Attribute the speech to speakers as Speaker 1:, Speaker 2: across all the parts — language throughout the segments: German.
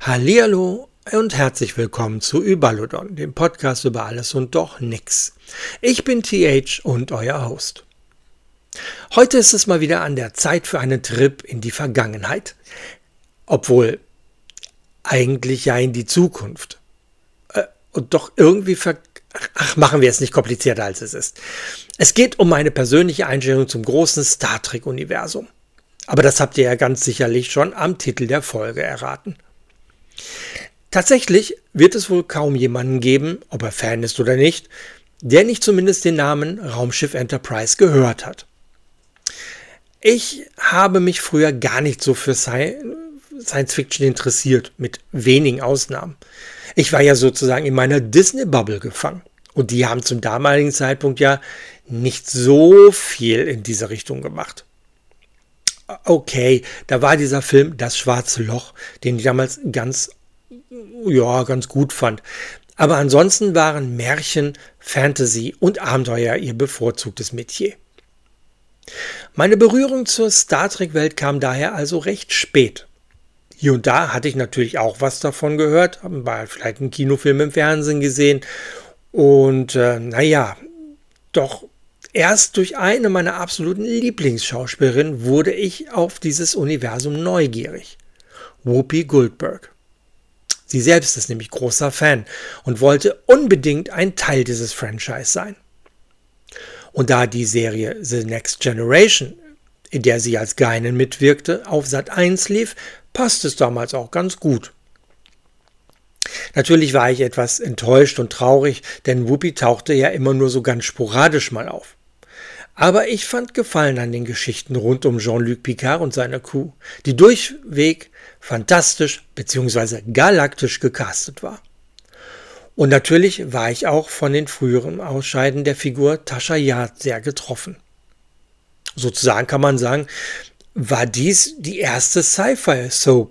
Speaker 1: Hallihallo und herzlich willkommen zu Überlodon, dem Podcast über alles und doch nix. Ich bin TH und euer Host. Heute ist es mal wieder an der Zeit für einen Trip in die Vergangenheit. Obwohl, eigentlich ja in die Zukunft. Und doch irgendwie machen wir es nicht komplizierter, als es ist. Es geht um meine persönliche Einstellung zum großen Star Trek-Universum. Aber das habt ihr ja ganz sicherlich schon am Titel der Folge erraten. Tatsächlich wird es wohl kaum jemanden geben, ob er Fan ist oder nicht, der nicht zumindest den Namen Raumschiff Enterprise gehört hat. Ich habe mich früher gar nicht so für Science Fiction interessiert, mit wenigen Ausnahmen. Ich war ja sozusagen in meiner Disney-Bubble gefangen. Und die haben zum damaligen Zeitpunkt ja nicht so viel in diese Richtung gemacht. Okay, da war dieser Film Das Schwarze Loch, den ich damals ganz gut fand. Aber ansonsten waren Märchen, Fantasy und Abenteuer ihr bevorzugtes Metier. Meine Berührung zur Star Trek-Welt kam daher also recht spät. Hier und da hatte ich natürlich auch was davon gehört, war vielleicht einen Kinofilm im Fernsehen gesehen und doch erst durch eine meiner absoluten Lieblingsschauspielerinnen wurde ich auf dieses Universum neugierig. Whoopi Goldberg. Sie selbst ist nämlich großer Fan und wollte unbedingt ein Teil dieses Franchise sein. Und da die Serie The Next Generation, in der sie als Guinan mitwirkte, auf Sat.1 lief, passt es damals auch ganz gut. Natürlich war ich etwas enttäuscht und traurig, denn Whoopi tauchte ja immer nur so ganz sporadisch mal auf. Aber ich fand Gefallen an den Geschichten rund um Jean-Luc Picard und seine Crew, die durchweg fantastisch bzw. galaktisch gecastet war. Und natürlich war ich auch von den früheren Ausscheiden der Figur Tasha Yar sehr getroffen. Sozusagen kann man sagen, war dies die erste Sci-Fi-Soap.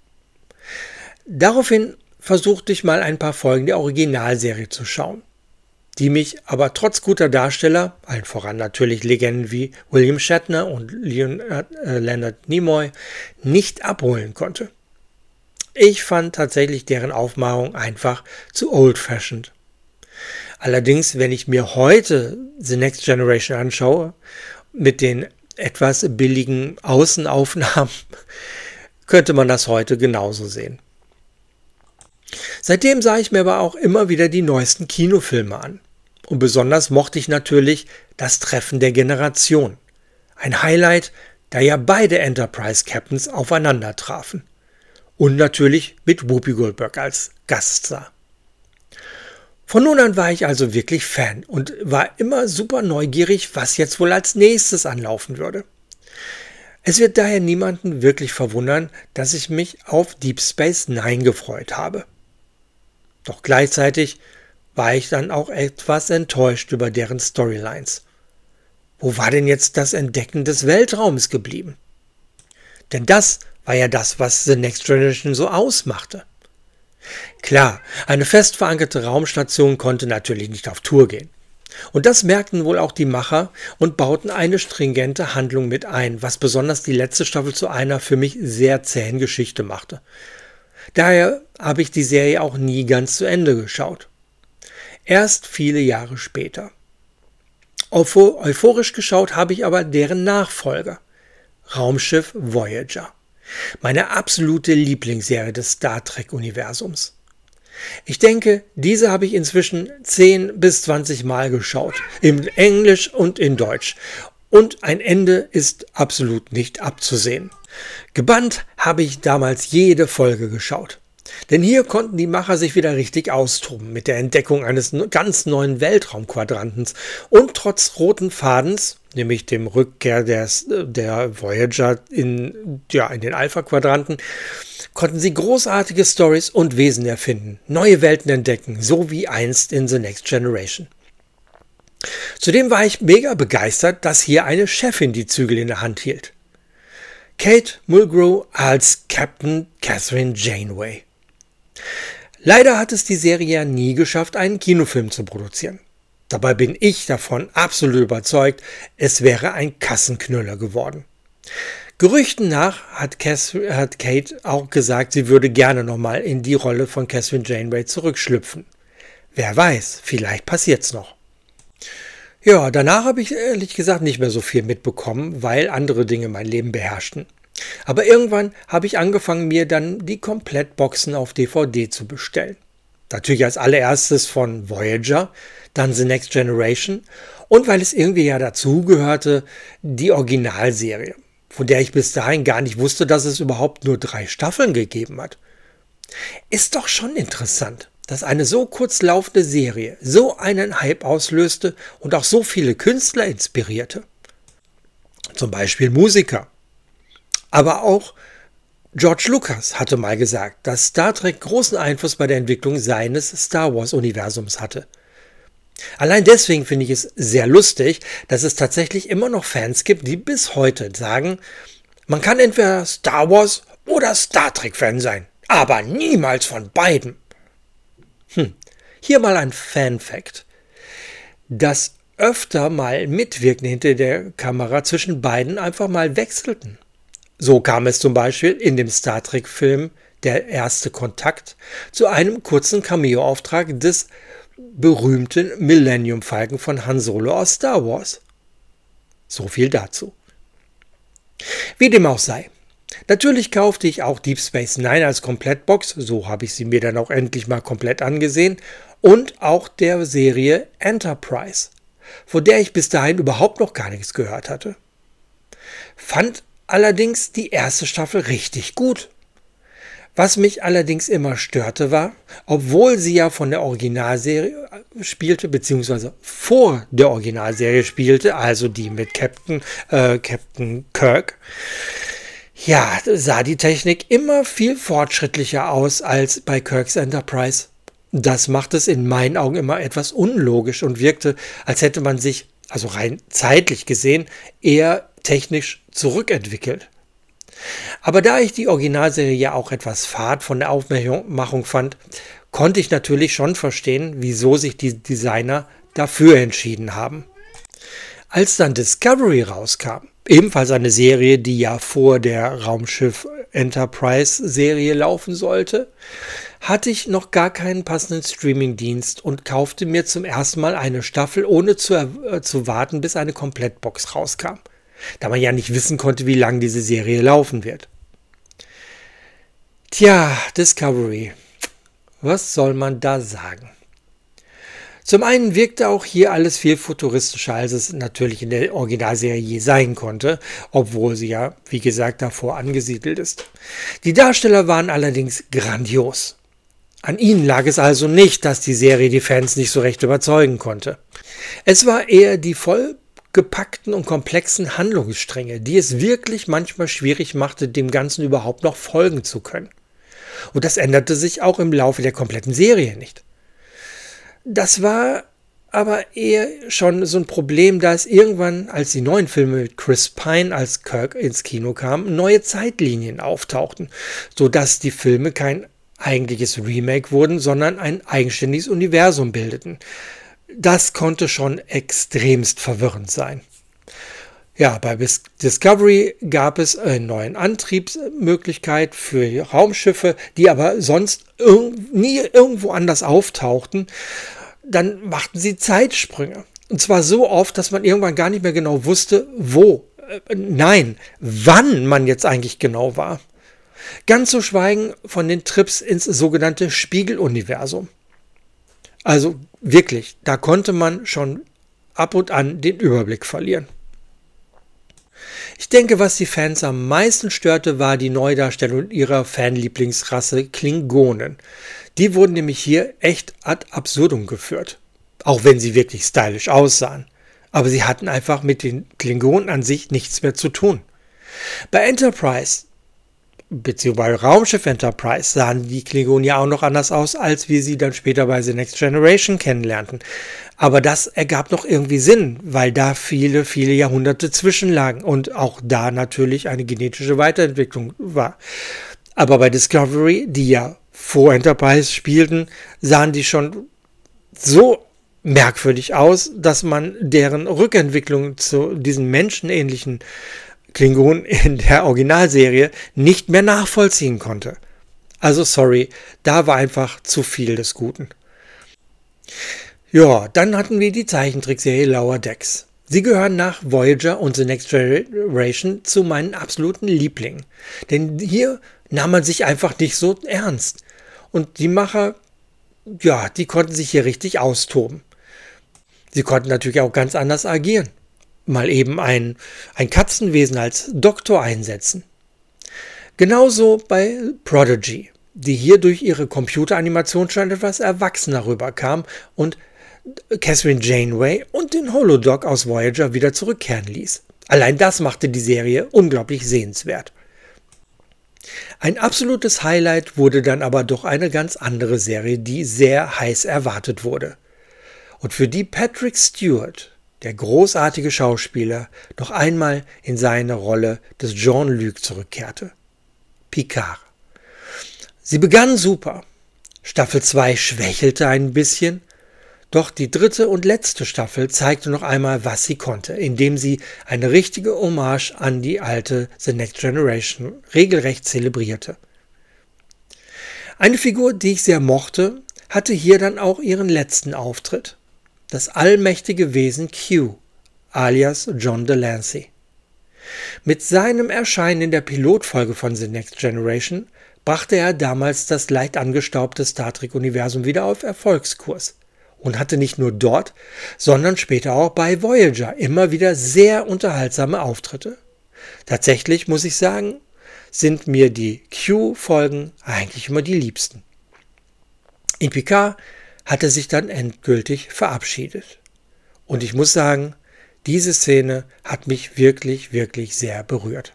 Speaker 1: Daraufhin versuchte ich mal ein paar Folgen der Originalserie zu schauen, die mich aber trotz guter Darsteller, allen voran natürlich Legenden wie William Shatner und Leonard Nimoy, nicht abholen konnte. Ich fand tatsächlich deren Aufmachung einfach zu old-fashioned. Allerdings, wenn ich mir heute The Next Generation anschaue, mit den etwas billigen Außenaufnahmen, könnte man das heute genauso sehen. Seitdem sah ich mir aber auch immer wieder die neuesten Kinofilme an. Und besonders mochte ich natürlich das Treffen der Generation. Ein Highlight, da ja beide Enterprise-Captains aufeinander trafen. Und natürlich mit Whoopi Goldberg als Gaststar. Von nun an war ich also wirklich Fan und war immer super neugierig, was jetzt wohl als nächstes anlaufen würde. Es wird daher niemanden wirklich verwundern, dass ich mich auf Deep Space Nine gefreut habe. Doch gleichzeitig war ich dann auch etwas enttäuscht über deren Storylines. Wo war denn jetzt das Entdecken des Weltraums geblieben? Denn das war ja das, was The Next Generation so ausmachte. Klar, eine fest verankerte Raumstation konnte natürlich nicht auf Tour gehen. Und das merkten wohl auch die Macher und bauten eine stringente Handlung mit ein, was besonders die letzte Staffel zu einer für mich sehr zähen Geschichte machte. Daher habe ich die Serie auch nie ganz zu Ende geschaut. Erst viele Jahre später. Euphorisch geschaut habe ich aber deren Nachfolger, Raumschiff Voyager. Meine absolute Lieblingsserie des Star Trek-Universums. Ich denke, diese habe ich inzwischen 10 bis 20 Mal geschaut, in Englisch und in Deutsch. Und ein Ende ist absolut nicht abzusehen. Gebannt habe ich damals jede Folge geschaut. Denn hier konnten die Macher sich wieder richtig austoben mit der Entdeckung eines ganz neuen Weltraumquadrantens und trotz roten Fadens, nämlich dem Rückkehr der Voyager in den Alpha-Quadranten, konnten sie großartige Storys und Wesen erfinden, neue Welten entdecken, so wie einst in The Next Generation. Zudem war ich mega begeistert, dass hier eine Chefin die Zügel in der Hand hielt. Kate Mulgrew als Captain Catherine Janeway. Leider hat es die Serie ja nie geschafft, einen Kinofilm zu produzieren. Dabei bin ich davon absolut überzeugt, es wäre ein Kassenknüller geworden. Gerüchten nach hat Kate auch gesagt, sie würde gerne nochmal in die Rolle von Catherine Janeway zurückschlüpfen. Wer weiß, vielleicht passiert's noch. Ja, danach habe ich ehrlich gesagt nicht mehr so viel mitbekommen, weil andere Dinge mein Leben beherrschten. Aber irgendwann habe ich angefangen, mir dann die Komplettboxen auf DVD zu bestellen. Natürlich als allererstes von Voyager, dann The Next Generation und weil es irgendwie ja dazugehörte, die Originalserie, von der ich bis dahin gar nicht wusste, dass es überhaupt nur 3 Staffeln gegeben hat. Ist doch schon interessant, dass eine so kurz laufende Serie so einen Hype auslöste und auch so viele Künstler inspirierte. Zum Beispiel Musiker. Aber auch George Lucas hatte mal gesagt, dass Star Trek großen Einfluss bei der Entwicklung seines Star Wars-Universums hatte. Allein deswegen finde ich es sehr lustig, dass es tatsächlich immer noch Fans gibt, die bis heute sagen, man kann entweder Star Wars oder Star Trek-Fan sein, aber niemals von beiden. Hier mal ein Fan-Fact. Dass öfter mal Mitwirkende hinter der Kamera zwischen beiden einfach mal wechselten. So kam es zum Beispiel in dem Star Trek-Film Der erste Kontakt zu einem kurzen Cameo-Auftrag des berühmten Millennium Falcon von Han Solo aus Star Wars. So viel dazu. Wie dem auch sei. Natürlich kaufte ich auch Deep Space Nine als Komplettbox, so habe ich sie mir dann auch endlich mal komplett angesehen, und auch der Serie Enterprise, von der ich bis dahin überhaupt noch gar nichts gehört hatte. Fand allerdings die erste Staffel richtig gut. Was mich allerdings immer störte war, obwohl sie ja von der Originalserie spielte, beziehungsweise vor der Originalserie spielte, also die mit Captain Kirk, ja, sah die Technik immer viel fortschrittlicher aus als bei Kirks Enterprise. Das macht es in meinen Augen immer etwas unlogisch und wirkte, als hätte man sich, also rein zeitlich gesehen, eher technisch zurückentwickelt. Aber da ich die Originalserie ja auch etwas fad von der Aufmachung fand, konnte ich natürlich schon verstehen, wieso sich die Designer dafür entschieden haben. Als dann Discovery rauskam, ebenfalls eine Serie, die ja vor der Raumschiff Enterprise Serie laufen sollte, hatte ich noch gar keinen passenden Streamingdienst und kaufte mir zum ersten Mal eine Staffel, ohne zu warten, bis eine Komplettbox rauskam, da man ja nicht wissen konnte, wie lange diese Serie laufen wird. Tja, Discovery. Was soll man da sagen? Zum einen wirkte auch hier alles viel futuristischer, als es natürlich in der Originalserie je sein konnte, obwohl sie ja, wie gesagt, davor angesiedelt ist. Die Darsteller waren allerdings grandios. An ihnen lag es also nicht, dass die Serie die Fans nicht so recht überzeugen konnte. Es war eher die vollgepackten und komplexen Handlungsstränge, die es wirklich manchmal schwierig machte, dem Ganzen überhaupt noch folgen zu können. Und das änderte sich auch im Laufe der kompletten Serie nicht. Das war aber eher schon so ein Problem, da es irgendwann, als die neuen Filme mit Chris Pine als Kirk ins Kino kamen, neue Zeitlinien auftauchten, sodass die Filme kein eigentliches Remake wurden, sondern ein eigenständiges Universum bildeten. Das konnte schon extremst verwirrend sein. Ja, bei Discovery gab es eine neue Antriebsmöglichkeit für Raumschiffe, die aber sonst nie irgendwo anders auftauchten. Dann machten sie Zeitsprünge. Und zwar so oft, dass man irgendwann gar nicht mehr genau wusste, wann man jetzt eigentlich genau war. Ganz zu schweigen von den Trips ins sogenannte Spiegeluniversum. Also wirklich, da konnte man schon ab und an den Überblick verlieren. Ich denke, was die Fans am meisten störte, war die Neudarstellung ihrer Fanlieblingsrasse Klingonen. Die wurden nämlich hier echt ad absurdum geführt. Auch wenn sie wirklich stylisch aussahen. Aber sie hatten einfach mit den Klingonen an sich nichts mehr zu tun. Bei Enterprise, beziehungsweise bei Raumschiff Enterprise, sahen die Klingonen ja auch noch anders aus, als wir sie dann später bei The Next Generation kennenlernten. Aber das ergab noch irgendwie Sinn, weil da viele, viele Jahrhunderte zwischenlagen und auch da natürlich eine genetische Weiterentwicklung war. Aber bei Discovery, die ja vor Enterprise spielten, sahen die schon so merkwürdig aus, dass man deren Rückentwicklung zu diesen menschenähnlichen Klingon in der Originalserie nicht mehr nachvollziehen konnte. Also sorry, da war einfach zu viel des Guten. Ja, dann hatten wir die Zeichentrickserie Lower Decks. Sie gehören nach Voyager und The Next Generation zu meinen absoluten Lieblingen. Denn hier nahm man sich einfach nicht so ernst. Und die Macher, ja, die konnten sich hier richtig austoben. Sie konnten natürlich auch ganz anders agieren. Mal eben ein Katzenwesen als Doktor einsetzen. Genauso bei Prodigy, die hier durch ihre Computeranimation schon etwas erwachsener rüberkam und Catherine Janeway und den Holodoc aus Voyager wieder zurückkehren ließ. Allein das machte die Serie unglaublich sehenswert. Ein absolutes Highlight wurde dann aber doch eine ganz andere Serie, die sehr heiß erwartet wurde. Und für die Patrick Stewart, der großartige Schauspieler, noch einmal in seine Rolle des Jean-Luc zurückkehrte. Picard. Sie begann super. Staffel 2 schwächelte ein bisschen, doch die dritte und letzte Staffel zeigte noch einmal, was sie konnte, indem sie eine richtige Hommage an die alte The Next Generation regelrecht zelebrierte. Eine Figur, die ich sehr mochte, hatte hier dann auch ihren letzten Auftritt. Das allmächtige Wesen Q, alias John Delancey. Mit seinem Erscheinen in der Pilotfolge von The Next Generation brachte er damals das leicht angestaubte Star Trek-Universum wieder auf Erfolgskurs und hatte nicht nur dort, sondern später auch bei Voyager immer wieder sehr unterhaltsame Auftritte. Tatsächlich muss ich sagen, sind mir die Q-Folgen eigentlich immer die liebsten. In Picard hat er sich dann endgültig verabschiedet. Und ich muss sagen, diese Szene hat mich wirklich, wirklich sehr berührt.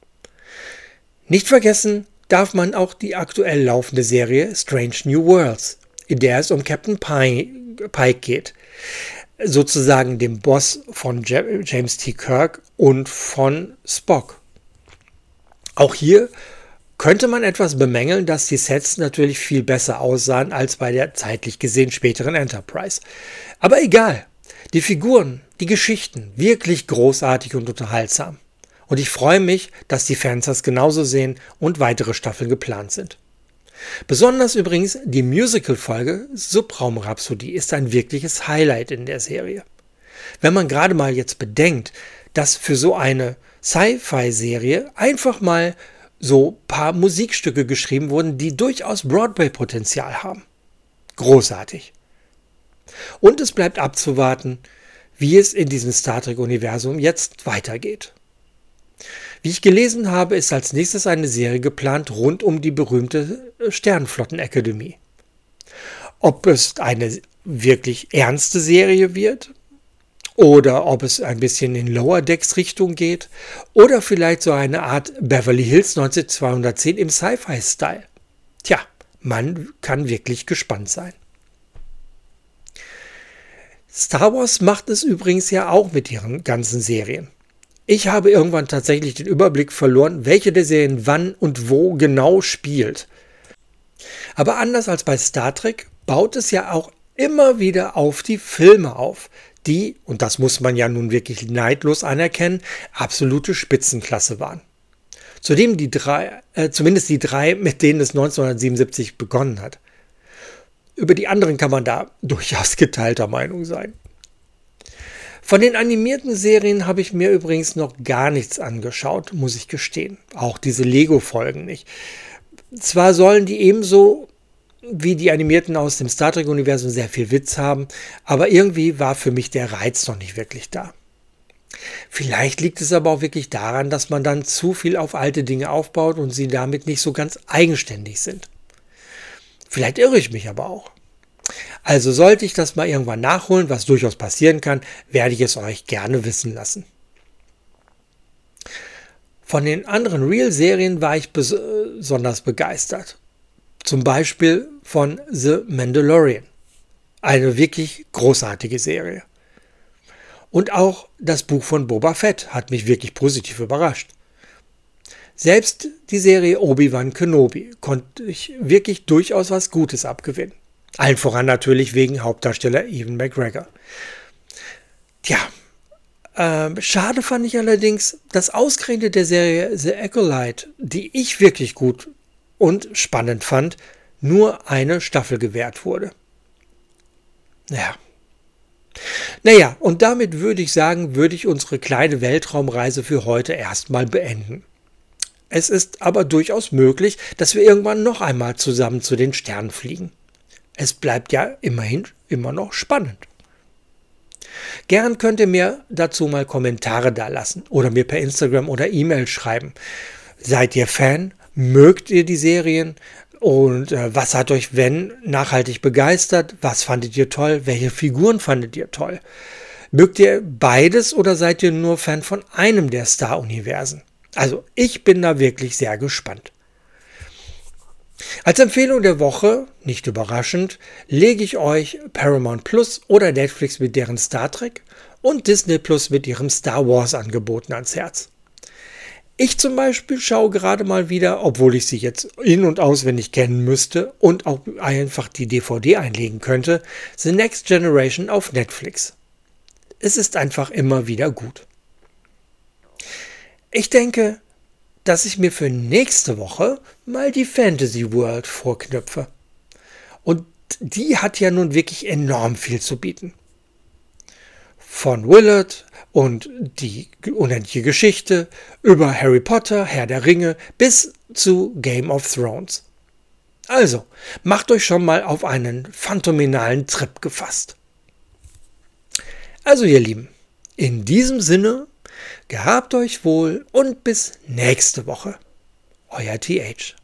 Speaker 1: Nicht vergessen darf man auch die aktuell laufende Serie Strange New Worlds, in der es um Captain Pike geht, sozusagen dem Boss von James T. Kirk und von Spock. Auch hier könnte man etwas bemängeln, dass die Sets natürlich viel besser aussahen als bei der zeitlich gesehen späteren Enterprise. Aber egal, die Figuren, die Geschichten, wirklich großartig und unterhaltsam. Und ich freue mich, dass die Fans das genauso sehen und weitere Staffeln geplant sind. Besonders übrigens die Musical-Folge Subraum-Rhapsodie ist ein wirkliches Highlight in der Serie. Wenn man gerade mal jetzt bedenkt, dass für so eine Sci-Fi-Serie einfach mal so ein paar Musikstücke geschrieben wurden, die durchaus Broadway-Potenzial haben. Großartig. Und es bleibt abzuwarten, wie es in diesem Star Trek-Universum jetzt weitergeht. Wie ich gelesen habe, ist als nächstes eine Serie geplant rund um die berühmte Sternenflottenakademie. Ob es eine wirklich ernste Serie wird oder ob es ein bisschen in Lower Decks Richtung geht oder vielleicht so eine Art Beverly Hills 90210 im Sci-Fi-Style. Tja, man kann wirklich gespannt sein. Star Wars macht es übrigens ja auch mit ihren ganzen Serien. Ich habe irgendwann tatsächlich den Überblick verloren, welche der Serien wann und wo genau spielt. Aber anders als bei Star Trek baut es ja auch immer wieder auf die Filme auf, die, und das muss man ja nun wirklich neidlos anerkennen, absolute Spitzenklasse waren. Zudem zumindest die drei, mit denen es 1977 begonnen hat. Über die anderen kann man da durchaus geteilter Meinung sein. Von den animierten Serien habe ich mir übrigens noch gar nichts angeschaut, muss ich gestehen. Auch diese Lego-Folgen nicht. Zwar sollen die ebenso wie die animierten aus dem Star Trek-Universum sehr viel Witz haben, aber irgendwie war für mich der Reiz noch nicht wirklich da. Vielleicht liegt es aber auch wirklich daran, dass man dann zu viel auf alte Dinge aufbaut und sie damit nicht so ganz eigenständig sind. Vielleicht irre ich mich aber auch. Also sollte ich das mal irgendwann nachholen, was durchaus passieren kann, werde ich es euch gerne wissen lassen. Von den anderen Real-Serien war ich besonders begeistert. Zum Beispiel von The Mandalorian. Eine wirklich großartige Serie. Und auch das Buch von Boba Fett hat mich wirklich positiv überrascht. Selbst die Serie Obi-Wan Kenobi konnte ich wirklich durchaus was Gutes abgewinnen. Allen voran natürlich wegen Hauptdarsteller Ewan McGregor. Tja, Schade fand ich allerdings, dass ausgerechnet der Serie The Acolyte, die ich wirklich gut und spannend fand, nur eine Staffel gewährt wurde. Ja. Naja, und damit würde ich unsere kleine Weltraumreise für heute erstmal beenden. Es ist aber durchaus möglich, dass wir irgendwann noch einmal zusammen zu den Sternen fliegen. Es bleibt ja immerhin immer noch spannend. Gern könnt ihr mir dazu mal Kommentare dalassen oder mir per Instagram oder E-Mail schreiben. Seid ihr Fan? Mögt ihr die Serien? Und was hat euch, wenn, nachhaltig begeistert? Was fandet ihr toll? Welche Figuren fandet ihr toll? Mögt ihr beides oder seid ihr nur Fan von einem der Star-Universen? Also ich bin da wirklich sehr gespannt. Als Empfehlung der Woche, nicht überraschend, lege ich euch Paramount Plus oder Netflix mit deren Star Trek und Disney Plus mit ihrem Star Wars Angeboten ans Herz. Ich zum Beispiel schaue gerade mal wieder, obwohl ich sie jetzt in- und auswendig kennen müsste und auch einfach die DVD einlegen könnte, The Next Generation auf Netflix. Es ist einfach immer wieder gut. Ich denke, dass ich mir für nächste Woche mal die Fantasy World vorknöpfe. Und die hat ja nun wirklich enorm viel zu bieten. Von Willard und die unendliche Geschichte über Harry Potter, Herr der Ringe bis zu Game of Thrones. Also, macht euch schon mal auf einen phantominalen Trip gefasst. Also ihr Lieben, in diesem Sinne, gehabt euch wohl und bis nächste Woche. Euer TH.